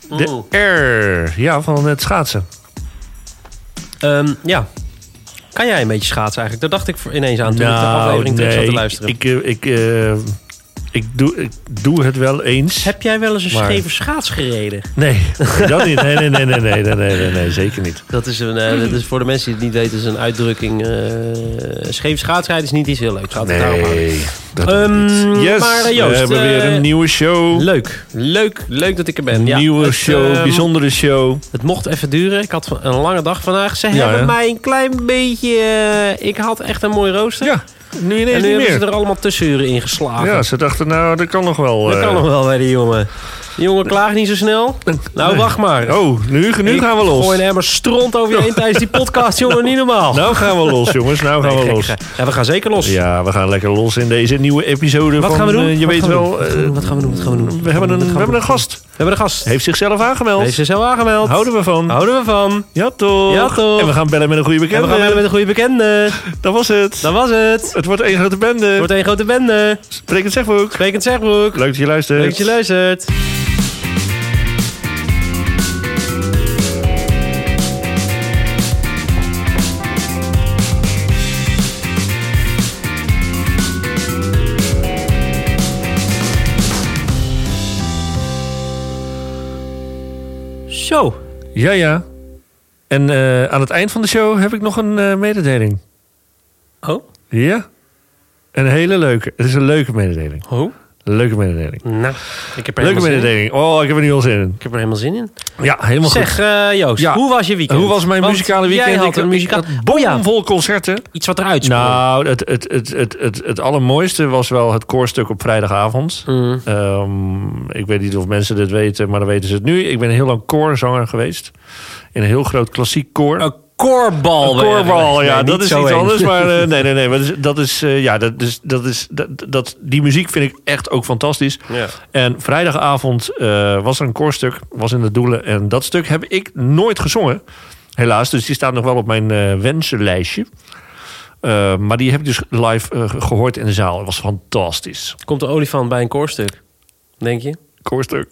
De R. Ja, van het schaatsen. Ja. Kan jij een beetje schaatsen eigenlijk? Daar dacht ik ineens aan toen ik de aflevering terug zat te luisteren. Ik doe het wel eens. Heb jij wel eens een scheve schaats gereden? Nee, dat niet. Nee, zeker niet. Dat is voor de mensen die het niet weten, is een uitdrukking. Scheve schaatsrijden is niet iets heel leuks. Nee, dat niet. Yes, maar Joost, we hebben weer een nieuwe show. Leuk dat ik er ben. Nieuwe show, bijzondere show. Het mocht even duren. Ik had een lange dag vandaag. Ze hebben mij een klein beetje... ik had echt een mooi rooster. Ja. Nu ineens en nu niet hebben meer. ze er allemaal tussenuren in geslagen. Ja, ze dachten, nou, dat kan nog wel. Dat kan nog wel bij die jongen. Die jongen klaagt niet zo snel. Nou, wacht maar. Oh, nu gaan we los. Gooi een emmer stront over je heen tijdens die podcast, jongen. Niet normaal. Nou gaan we los, jongens. Nou gaan we los. Ja, we gaan zeker los. Ja, we gaan lekker los in deze nieuwe episode. Wat van, gaan we doen? Je weet wel. Wat gaan we doen? We hebben een gast. We hebben een gast. Heeft zichzelf aangemeld. Houden we van. Ja, toch. En we gaan bellen met een goede bekende. Dat was het. Het wordt één grote bende. Sprekend Zegboek. Leuk dat je luistert. Zo. Ja. En aan het eind van de show heb ik nog een mededeling. Oh? Ja. Een hele leuke. Het is een leuke mededeling. Oh? Leuke mededeling. Nou, ik heb er leuke mededeling. Oh, ik heb er nu al zin in. Ik heb er helemaal zin in. Ja, helemaal goed. Zeg, Joost, hoe was je weekend? Hoe was mijn muzikale weekend? Jij had een muzikaal... Vol concerten. Iets wat eruit sprong. Nou, het allermooiste was wel het koorstuk op vrijdagavond. Ik weet niet of mensen dit weten, maar dan weten ze het nu. Ik ben heel lang koorzanger geweest. In een heel groot klassiek koor. Koorbal, ja, dat is iets anders. Maar die muziek vind ik echt ook fantastisch. Ja. En vrijdagavond was er een koorstuk, was in de Doelen. En dat stuk heb ik nooit gezongen, helaas. Dus die staat nog wel op mijn wensenlijstje. Maar die heb ik dus live gehoord in de zaal. Het was fantastisch. Komt de olifant bij een koorstuk, denk je? Koorstuk.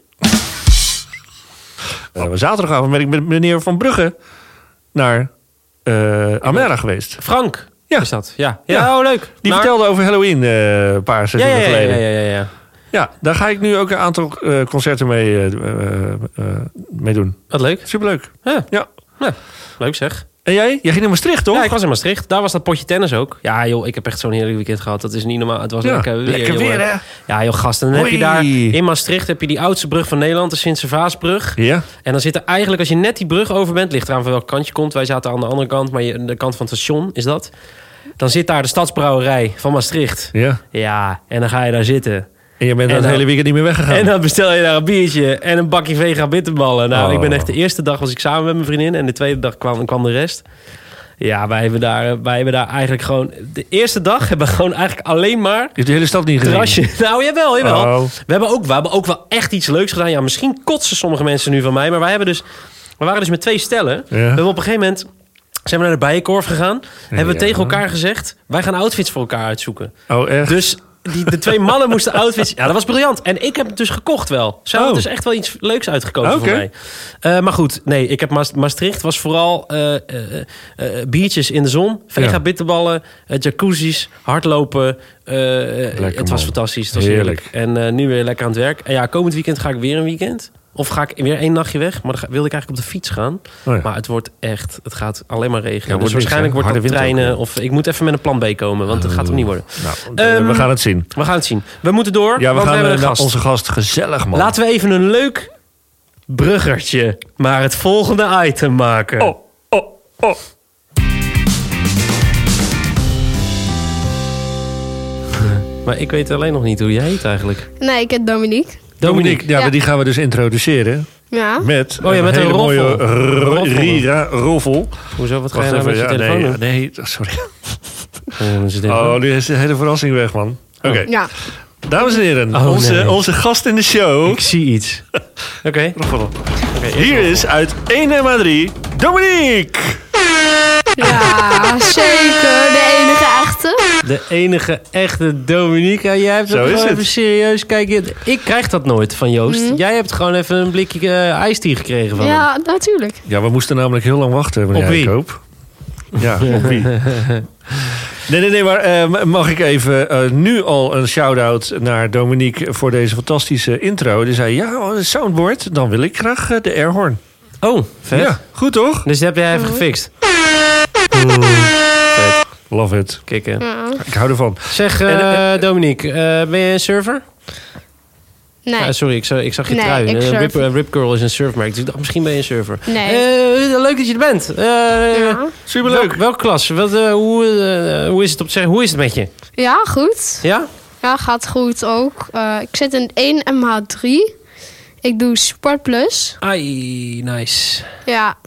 Zaterdagavond ben ik met meneer Van Brugge naar Amera geweest. Frank is dat? Ja. Ja. Oh, leuk. Die vertelde over Halloween een paar seizoenen geleden. Ja. Ja, daar ga ik nu ook een aantal concerten mee doen. Wat leuk. Superleuk. Ja. Leuk zeg. En jij? Jij ging naar Maastricht, toch? Ja, ik was in Maastricht. Daar was dat potje tennis ook. Ja, joh, ik heb echt zo'n heerlijk weekend gehad. Dat is niet normaal. Het was lekker weer. Lekker weer, hè? Ja, joh, gast. En dan heb je daar in Maastricht heb je die oudste brug van Nederland, de Sint-Servaasbrug. Ja. En dan zit er eigenlijk, als je net die brug over bent, ligt eraan van welk kant je komt. Wij zaten aan de andere kant, maar de kant van het station is dat. Dan zit daar de stadsbrouwerij van Maastricht. Ja. Ja, en dan ga je daar zitten. En je bent dan het hele weekend niet meer weggegaan. En dan bestel je daar een biertje en een bakje vega bitterballen. Nou, ik ben echt de eerste dag was ik samen met mijn vriendin. En de tweede dag kwam de rest. Ja, wij hebben daar eigenlijk gewoon... De eerste dag hebben we gewoon eigenlijk alleen maar... Je hebt de hele stad niet gezien? Terrasje. Nou, jawel. Oh. We hebben ook wel echt iets leuks gedaan. Ja, misschien kotsen sommige mensen nu van mij. Maar we waren dus met 2 stellen. Ja. We hebben op een gegeven moment... zijn we naar de Bijenkorf gegaan. Hebben we tegen elkaar gezegd... wij gaan outfits voor elkaar uitzoeken. Oh, echt? Dus... de 2 mannen moesten outfits... Ja, dat was briljant. En ik heb het dus gekocht wel. Zo had dus echt wel iets leuks uitgekozen voor mij. Maar goed, nee, ik heb Maastricht was vooral biertjes in de zon. Vega bitterballen, jacuzzi's, hardlopen. Het was fantastisch. Het was heerlijk. En nu weer lekker aan het werk. En ja, komend weekend ga ik weer een weekend. Of ga ik weer 1 nachtje weg. Maar dan wilde ik eigenlijk op de fiets gaan. Oh ja. Maar het wordt echt... Het gaat alleen maar regenen. Ja, dus waarschijnlijk wordt het treinen. Ook, of ik moet even met een plan B komen. Want het gaat hem niet worden. Nou, we gaan het zien. We moeten door. Ja, we gaan hebben naar onze gast. Gezellig, man. Laten we even een leuk bruggertje maar het volgende item maken. Oh. Maar ik weet alleen nog niet hoe jij heet eigenlijk. Nee, ik heet Dominique. Ja, die gaan we dus introduceren. Ja. Met met een hele roffel. mooie roffel. Hoezo, wat ga je nou met je telefoon doen? Nee, sorry. Nu is de hele verrassing weg, man. Oké. Ja. Dames en heren, onze gast in de show. Ik zie iets. Oké. Hier is uit 1 en maar 3, Dominique! Ja, zeker. De enige echte. De enige echte Dominica. Jij hebt het gewoon even serieus. Kijk, ik krijg dat nooit van Joost. Jij hebt gewoon even een blikje ijsthee gekregen van hem. Natuurlijk. Ja, we moesten namelijk heel lang wachten. Op wie? Koop. Ja, op wie? Nee, maar mag ik even nu al een shout-out naar Dominique voor deze fantastische intro. Die zei, een soundboard, dan wil ik graag de airhorn. Oh, vet. Ja, goed toch? Dus dat heb jij even gefixt. Vet. Love it. Kikken. Ik hou ervan. Zeg, Dominique, ben je een surfer? Nee. Sorry, ik zag je trui. Rip Curl is een surfmerk. Dus ik dacht, misschien ben je een surfer. Nee. Leuk dat je er bent. Superleuk. Welke klas? Hoe is het op te zeggen? Hoe is het met je? Ja, goed. Ja? Ja, gaat goed ook. Ik zit in 1 MH3. Ik doe Sport Plus. Ai, nice. Ja.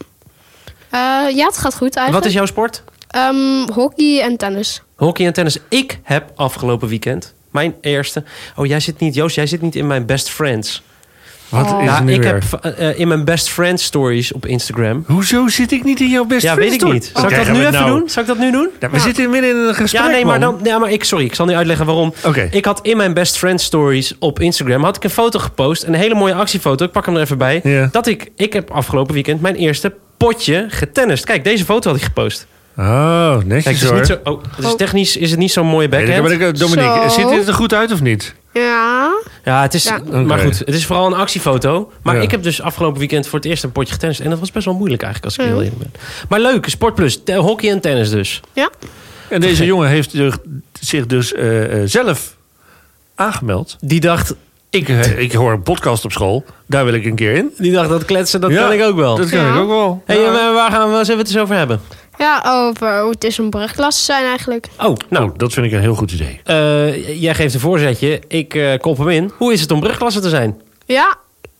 Ja, het gaat goed eigenlijk. Wat is jouw sport? Hockey en tennis. Hockey en tennis. Ik heb afgelopen weekend mijn eerste... Oh, Joost, jij zit niet in mijn best friends. Wat is er nu ik weer? heb in mijn best friends stories op Instagram... Hoezo zit ik niet in jouw best friends? Ja, weet ik niet. Zal ik dat nu even doen? Zal ik dat nu doen? Ja, we zitten midden in een gesprek, Ja, nee, maar man. ik zal nu uitleggen waarom. Oké. Ik had in mijn best friends stories op Instagram... had ik een foto gepost, een hele mooie actiefoto. Ik pak hem er even bij. Ja. Dat ik heb afgelopen weekend mijn eerste potje getennist. Kijk, deze foto had ik gepost. Oh, netjes. Kijk, het is niet zo, dus technisch is het niet zo'n mooie backhand. Dominique, Zo. ziet dit er goed uit of niet? Ja. Ja, het is, Ja. maar goed, het is vooral een actiefoto. Maar Ja. ik heb dus afgelopen weekend voor het eerst een potje getennist. En dat was best wel moeilijk eigenlijk, als ik heel eerlijk ben. Maar leuk, Sport Plus, hockey en tennis dus. Ja. En deze jongen heeft zich dus zelf aangemeld. Die dacht, Ik hoor een podcast op school. Daar wil ik een keer in. dat kletsen, dat Ja, kan ik ook wel. Dat kan Ja. ik ook wel. Hey, waar gaan we het eens over hebben? Ja, over hoe het is om brugklassen zijn eigenlijk. Oh, Nou, dat vind ik een heel goed idee. jij geeft een voorzetje. Ik kop hem in. Hoe is het om brugklasse te zijn? Ja,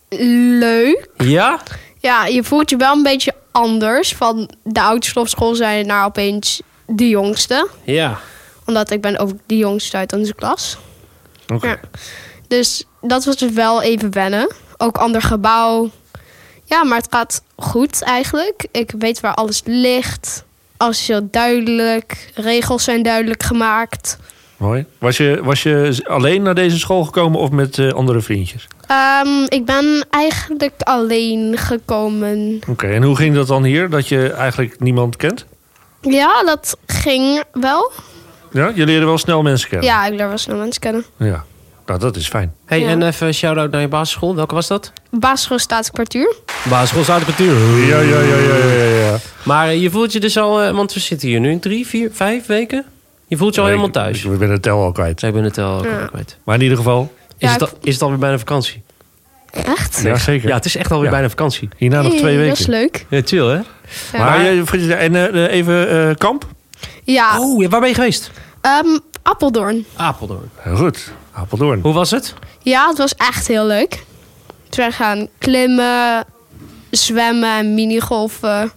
leuk. Ja? Ja, je voelt je wel een beetje anders. Van de oudste op school zijn naar opeens de jongste. Ja. Omdat ik ben ook de jongste uit onze klas. Oké. Ja. Dus dat was dus wel even wennen. Ook ander gebouw. Ja, maar het gaat goed eigenlijk. Ik weet waar alles ligt. Alles is heel duidelijk. Regels zijn duidelijk gemaakt. Mooi. Was je alleen naar deze school gekomen of met andere vriendjes? Ik ben eigenlijk alleen gekomen. Oké, en hoe ging dat dan hier? Dat je eigenlijk niemand kent? Ja, dat ging wel. Ja, je leerde wel snel mensen kennen? Ja, ik leer wel snel mensen kennen. Ja. Nou, dat is fijn. Hey, Ja. en even shout-out naar je basisschool. Welke was dat? Basisschool Staatskwartier. Basisschool Zuid-Kwartier. Ja. Maar je voelt je dus al... Want we zitten hier nu in 3, 4, 5 weken. Je voelt je al helemaal thuis. Ik ben de tel al kwijt. Ik ben het al Ja. kwijt. Maar in ieder geval... Ja, Is het alweer bijna vakantie? Echt? Ja, zeker. Ja, het is echt alweer Ja. bijna vakantie. Hierna nog 2 weken. Dat is leuk. Ja, chill, hè? Ja. Maar even kamp? Ja, Oh, waar ben je geweest? Apeldoorn. Apeldoorn. Heel goed. Apeldoorn. Hoe was het? Ja, het was echt heel leuk. Toen zijn we gaan klimmen, zwemmen en minigolfen.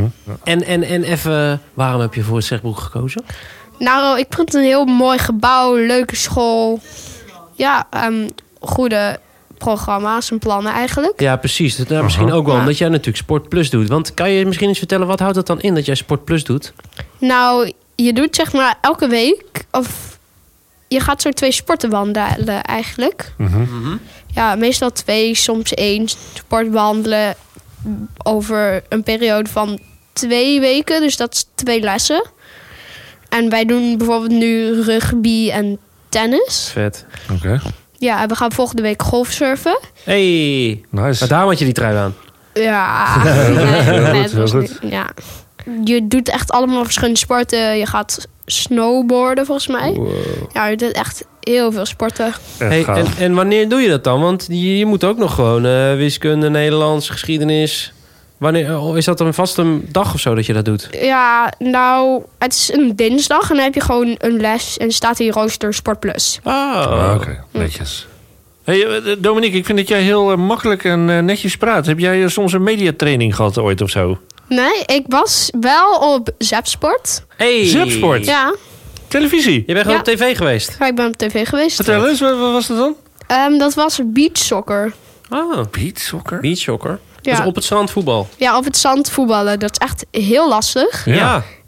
En even, waarom heb je voor het Zegbroek gekozen? Nou, ik vond het een heel mooi gebouw, leuke school. Ja, goede programma's en plannen eigenlijk. Ja, precies. Dat, misschien ook wel Ja. omdat jij natuurlijk Sport Plus doet. Want kan je misschien eens vertellen, wat houdt het dan in dat jij Sport Plus doet? Nou, je doet zeg maar elke week, of je gaat zo 2 sporten wandelen eigenlijk. Ja, meestal 2, soms 1 sport wandelen over een periode van 2 weken. Dus dat is 2 lessen. En wij doen bijvoorbeeld nu rugby en tennis. Vet. Oké. Ja, en we gaan volgende week golfsurfen. Hey, Nice. maar daarom had je die trui aan. Ja, Heel het was goed. niet- ja. Je doet echt allemaal verschillende sporten. Je gaat snowboarden volgens mij. Ja, je doet echt heel veel sporten. Echt Hey, gaaf. en wanneer doe je dat dan? Want je moet ook nog gewoon wiskunde, Nederlands, geschiedenis. Wanneer, is dat een vaste dag of zo dat je dat doet? Ja, nou, het is een dinsdag en dan heb je gewoon een les en staat hier rooster Sport Plus. Ah, Oké, netjes. Hey, Dominique, ik vind dat jij heel makkelijk en netjes praat. Heb jij soms een mediatraining gehad ooit of zo? Nee, ik was wel op Zepsport. Hey. Zepsport? Ja, Televisie? Je bent gewoon Ja. op tv geweest? ik ben op tv geweest. Vertel eens, wat was dat dan? Dat was beachsoccer. Ah, Beachsoccer? beachsoccer. Ja. Dus op het strand voetbal. Ja, op het zand voetballen. Dat is echt heel lastig. Ja.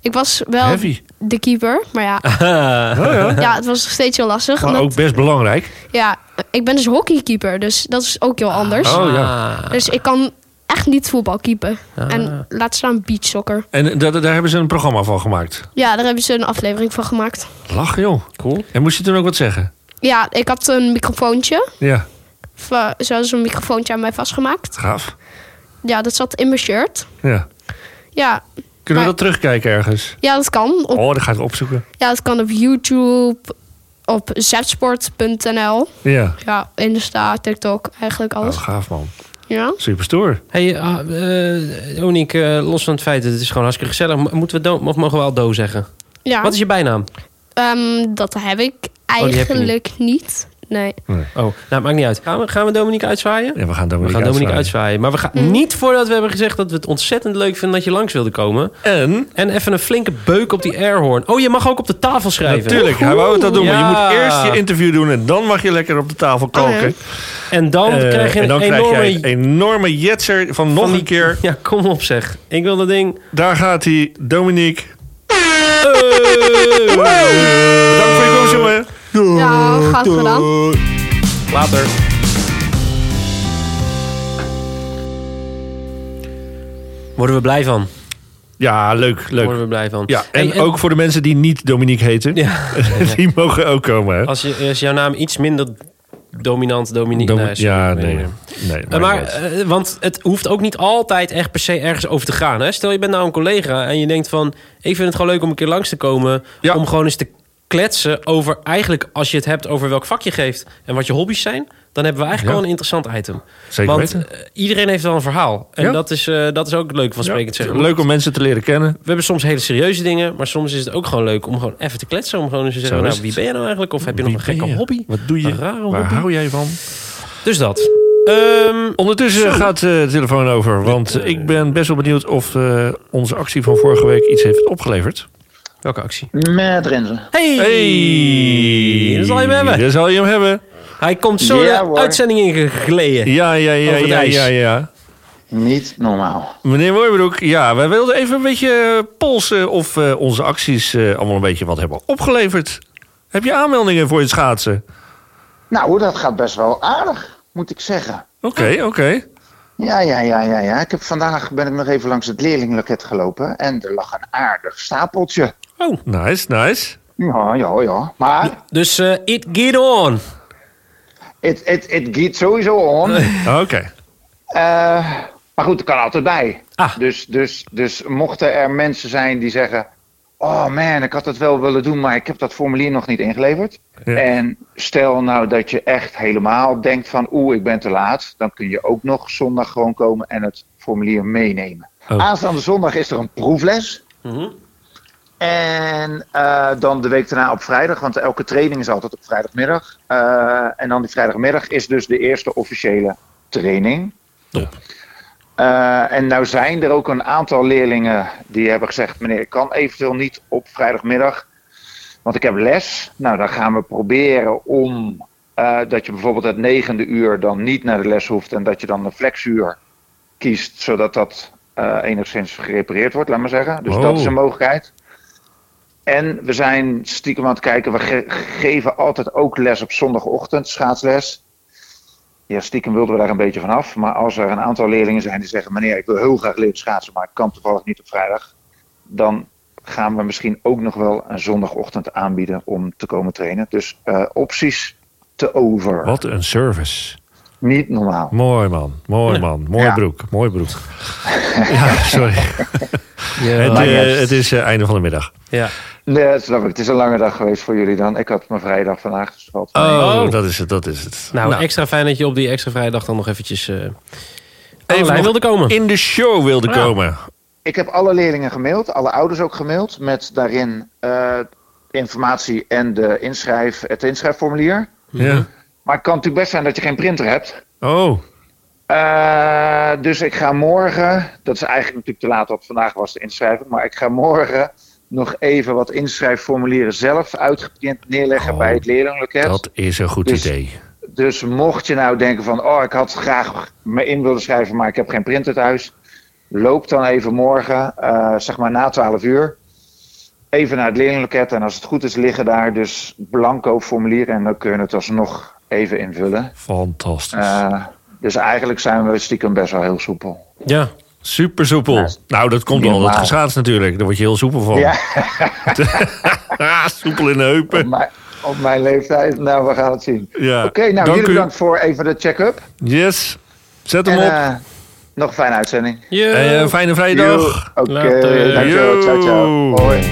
Ik was wel de keeper, maar ja. Ja, het was nog steeds heel lastig. Maar ook best belangrijk. Ja, ik ben dus hockeykeeper, dus dat is ook heel anders. Dus ik kan echt niet voetbal keepen. En laat staan beachsoccer. En daar hebben ze een programma van gemaakt? Ja, daar hebben ze een aflevering van gemaakt. Lach, joh. Cool. En moest je toen ook wat zeggen? Ja, ik had een microfoontje. Ja. Ze hadden zo'n microfoontje aan mij vastgemaakt. Gaaf. Ja, dat zat in mijn shirt. Ja. Kunnen we dat terugkijken ergens? Ja, dat kan. Dat ga ik opzoeken. Ja, dat kan op YouTube, op zsport.nl. Ja. Ja, Insta, TikTok, eigenlijk alles. Gaaf, man. Ja. Super stoer. Hey, Oniek, los van het feit dat het is gewoon hartstikke gezellig. Mogen we al Do zeggen? Ja. Wat is je bijnaam? Dat heb ik eigenlijk niet. Nee. Oh, nou, maakt niet uit. Gaan we Dominique uitzwaaien? Ja, we gaan Dominique uitzwaaien. Maar we gaan niet voordat we hebben gezegd dat we het ontzettend leuk vinden dat je langs wilde komen. En even een flinke beuk op die airhorn. Oh, je mag ook op de tafel schrijven. Natuurlijk, hij wou het dat doen. Maar je moet eerst je interview doen en dan mag je lekker op de tafel koken. En dan krijg je een enorme jetser van nog een keer. Ja, kom op zeg. Ik wil dat ding. Daar gaat hij, Dominique. Bedankt voor je komst, jongen. Ja, gaat gedaan. Later. Worden we blij van? Ja, leuk. Worden we blij van. Ja, en ook voor de mensen die niet Dominique heten. Ja. Die mogen ook komen. Hè? Als jouw naam iets minder dominant, Dominique... Nee. Maar want het hoeft ook niet altijd echt per se ergens over te gaan. Hè? Stel, je bent nou een collega en je denkt van... ik vind het gewoon leuk om een keer langs te komen... om gewoon eens te kletsen over eigenlijk... als je het hebt over welk vak je geeft... en wat je hobby's zijn... dan hebben we eigenlijk al een interessant item. Zeker want iedereen heeft wel een verhaal. En dat is ook leuk van sprekend zeggen. Leuk om mensen te leren kennen. We hebben soms hele serieuze dingen... maar soms is het ook gewoon leuk om gewoon even te kletsen... om gewoon eens te zeggen, nou, wie ben je nou eigenlijk? Of heb je nog een gekke hobby? Wat doe je? Een rare hobby? Waar hou jij van? Dus dat. Ondertussen gaat de telefoon over. Want ik ben best wel benieuwd of onze actie van vorige week iets heeft opgeleverd. Welke actie? Met Renze. Hey! Daar zal je hem hebben. Daar zal je hem hebben. Hij komt zo de uitzending ingegleden. Ja. Niet normaal. Meneer Mooibroek, ja, wij wilden even een beetje polsen of onze acties allemaal een beetje wat hebben opgeleverd. Heb je aanmeldingen voor je schaatsen? Nou, dat gaat best wel aardig, moet ik zeggen. Oké. Ja. Vandaag ben ik nog even langs het leerlingloket gelopen en er lag een aardig stapeltje. Oh, nice. Ja. Maar... Dus it get on. It gaat sowieso on. Oké. Maar goed, er kan altijd bij. Dus mochten er mensen zijn die zeggen... oh man, ik had het wel willen doen, maar ik heb dat formulier nog niet ingeleverd. Ja. En stel nou dat je echt helemaal denkt van... ik ben te laat. Dan kun je ook nog zondag gewoon komen en het formulier meenemen. Aanstaande zondag is er een proefles. Mm-hmm. En dan de week daarna op vrijdag, want elke training is altijd op vrijdagmiddag. En dan die vrijdagmiddag is dus de eerste officiële training. Top. En nou zijn er ook een aantal leerlingen die hebben gezegd... meneer, ik kan eventueel niet op vrijdagmiddag, want ik heb les. Nou, dan gaan we proberen om dat je bijvoorbeeld het 9e uur dan niet naar de les hoeft... en dat je dan een flexuur kiest, zodat dat enigszins gerepareerd wordt, laat maar zeggen. Dus dat is een mogelijkheid. En we zijn stiekem aan het kijken, we geven altijd ook les op zondagochtend, schaatsles. Ja, stiekem wilden we daar een beetje vanaf. Maar als er een aantal leerlingen zijn die zeggen... meneer, ik wil heel graag leren schaatsen, maar ik kan toevallig niet op vrijdag. Dan gaan we misschien ook nog wel een zondagochtend aanbieden om te komen trainen. Dus opties te over. Wat een service. Niet normaal. Mooi man. Mooi broek. Ja, sorry. Het is einde van de middag. Ja. Nee, dat snap ik. Het is een lange dag geweest voor jullie dan. Ik had mijn vrijdag vandaag. Dus dat is het. Nou, extra fijn dat je op die extra vrijdag dan nog eventjes even wilde komen. In de show wilde komen. Ik heb alle leerlingen gemaild, alle ouders ook gemaild. Met daarin informatie en het inschrijfformulier. Ja. Maar het kan natuurlijk best zijn dat je geen printer hebt. Oh. Dus ik ga morgen, dat is eigenlijk natuurlijk te laat, want vandaag was de inschrijving. Maar ik ga morgen nog even wat inschrijfformulieren zelf uitgeprint neerleggen bij het leerlingloket. Dat is een goed idee. Dus mocht je nou denken van, ik had graag me in willen schrijven, maar ik heb geen printer thuis. Loop dan even morgen, zeg maar na 12 uur. even naar het leerlingloket. En als het goed is, liggen daar dus blanco formulieren. En dan kun je het alsnog even invullen. Fantastisch. Dus eigenlijk zijn we stiekem best wel heel soepel. Ja, super soepel. Ja, nou, dat komt wel dat geschaatst natuurlijk. Daar word je heel soepel van. Ja. Soepel in de heupen. Op mijn leeftijd. Nou, we gaan het zien. Ja. Oké, nou, jullie bedankt voor even de check-up. Yes. Zet hem op. Nog een fijne uitzending. Fijne vrije dag. Oké, dankjewel. Ciao. Hoi.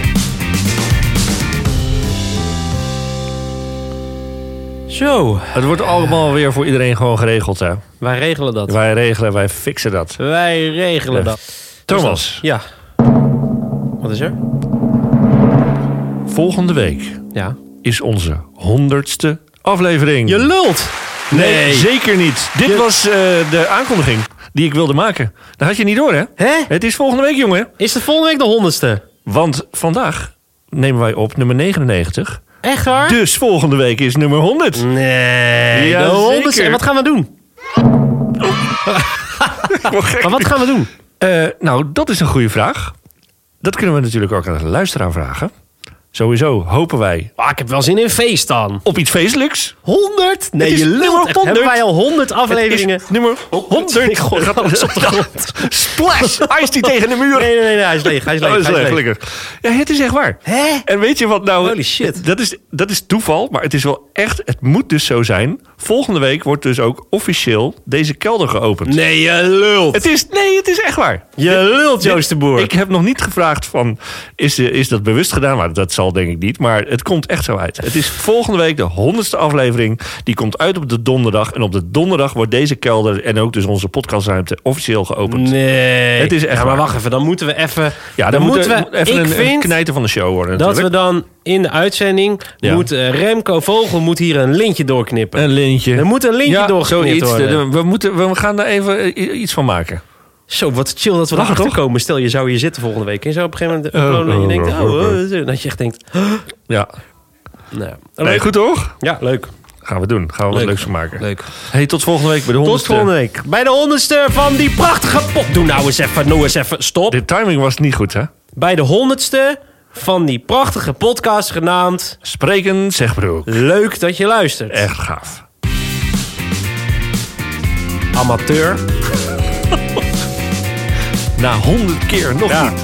Zo. Het wordt allemaal weer voor iedereen gewoon geregeld, hè? Wij regelen dat. Wij fixen dat. Wij regelen dat. Thomas. Ja. Wat is er? Volgende week is onze 100ste aflevering. Je lult! Nee, zeker niet. Dit was de aankondiging die ik wilde maken. Dat had je niet door, hè? Het is volgende week, jongen. Is het volgende week de 100ste? Want vandaag nemen wij op nummer 99. Echt waar? Dus volgende week is nummer 100. Nee, ja, de 100ste. En wat gaan we doen? Maar wat gaan we doen? Nou, dat is een goede vraag. Dat kunnen we natuurlijk ook aan de luisteraar vragen. Sowieso hopen wij... ik heb wel zin in feest dan. Op iets feestelijks. 100? Nee, je lult. Hebben wij al 100 afleveringen? Nummer 100. Gaat alles op de grond. Splash! Ijs die tegen de muur. Nee, hij is leeg. Hij is leeg. Ja, het is echt waar. Hè? En weet je wat nou... Holy shit. Dat is toeval, maar het is wel echt... Het moet dus zo zijn. Volgende week wordt dus ook officieel deze kelder geopend. Nee, je lult. Het is echt waar. Je lult, Joost de Boer. Ik heb nog niet gevraagd van... Is dat bewust gedaan? Maar dat zal denk ik niet. Maar het komt echt zo uit. Het is volgende week de 100ste aflevering. Die komt uit op de donderdag. En op de donderdag wordt deze kelder... en ook dus onze podcastruimte officieel geopend. Nee. Het is echt maar wacht even. Dan moeten we even... Ja, dan moeten we even een knijter van de show worden. Dat we dan in de uitzending... moet Remco Vogel moet hier een lintje doorknippen. Een lintje. Er moet een lintje doorgeknipt worden. We gaan daar even iets van maken. Zo, wat chill dat we erachter komen. Stel, je zou hier zitten volgende week. En je zou op een gegeven moment en je denkt... dat je echt denkt... Ja. Nou, nee, goed toch? Ja, leuk. Gaan we doen. Gaan we wat leuks van maken. Leuk. Hey, tot volgende week bij de 100ste. Tot volgende week. Bij de 100ste van die prachtige pop. Doe nou eens even. Stop. De timing was niet goed, hè? Bij de 100ste van die prachtige podcast genaamd... Spreken Zegbroek. Leuk dat je luistert. Echt gaaf. Amateur. Na 100 keer nog niet.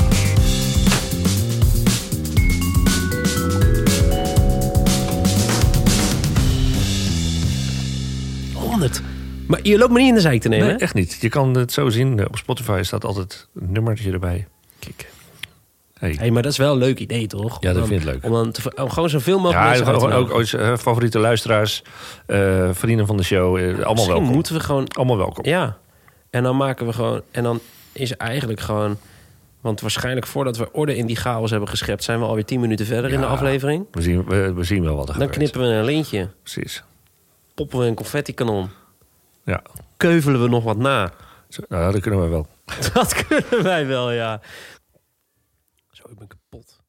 Maar je loopt me niet in de zeik te nemen, nee, hè? Echt niet. Je kan het zo zien. Op Spotify staat altijd een nummertje erbij. Kijk. Hey, maar dat is wel een leuk idee, toch? Ja, dat vind ik leuk. Om gewoon zoveel mogelijk mensen te ook favoriete luisteraars, vrienden van de show, allemaal welkom. Moeten we gewoon... Allemaal welkom. Ja. En dan maken we gewoon... En dan is eigenlijk gewoon... Want waarschijnlijk voordat we orde in die chaos hebben geschept... zijn we alweer 10 minuten verder in de aflevering. We zien wel wat er gebeurt. Dan knippen we een lintje. Precies. Poppen we een confetti-kanon. Ja. Keuvelen we nog wat na. Nou, dat kunnen we wel. Dat kunnen wij wel, ja. Zo, ik ben kapot.